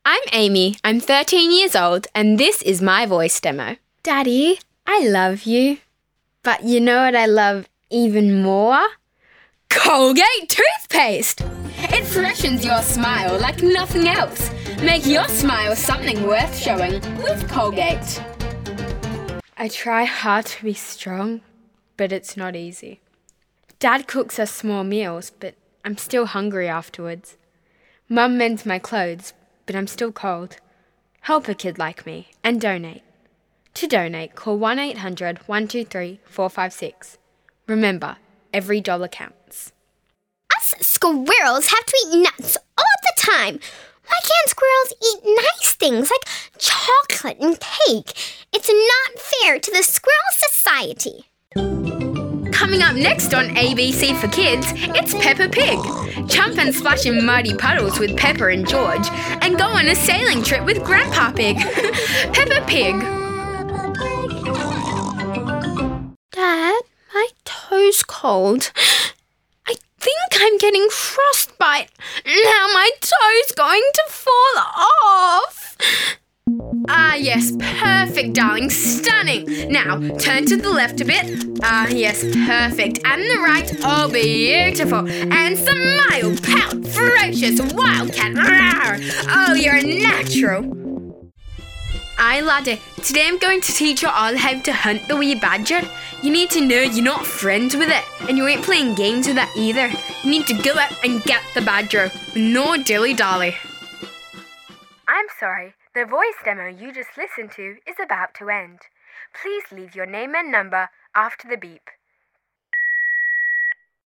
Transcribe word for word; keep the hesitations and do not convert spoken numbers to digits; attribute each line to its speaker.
Speaker 1: I'm Amy. I'm thirteen years old, and this is my voice demo. Daddy, I love you. But you know what I love even more? Colgate toothpaste! It freshens your smile like nothing else. Make your smile something worth showing with Colgate. I try hard to be strong, but it's not easy. Dad cooks us small meals, but I'm still hungry afterwards. Mum mends my clothes, but I'm still cold. Help a kid like me and donate. To donate, call one eight hundred, one two three, four five six. Remember, every dollar counts.
Speaker 2: Us squirrels have to eat nuts all the time. Why can't squirrels eat nice things like chocolate and cake? It's not fair to the Squirrel Society.
Speaker 1: Coming up next on A B C for Kids, it's Peppa Pig. Jump and splash in muddy puddles with Peppa and George, and go on a sailing trip with Grandpa Pig. Peppa Pig. Dad, my toe's cold. I think I'm getting frostbite. Now my toe's going to fall off. Ah, yes, perfect, darling, stunning. Now, turn to the left a bit. Ah, yes, perfect. And the right, oh, beautiful. And smile, pout, ferocious, wildcat. Rawr. Oh, you're a natural. Aye, laddie, today I'm going to teach you all how to hunt the wee badger. You need to know you're not friends with it, and you ain't playing games with it either. You need to go out and get the badger. No dilly-dally. I'm sorry. The voice demo you just listened to is about to end. Please leave your name and number after the beep.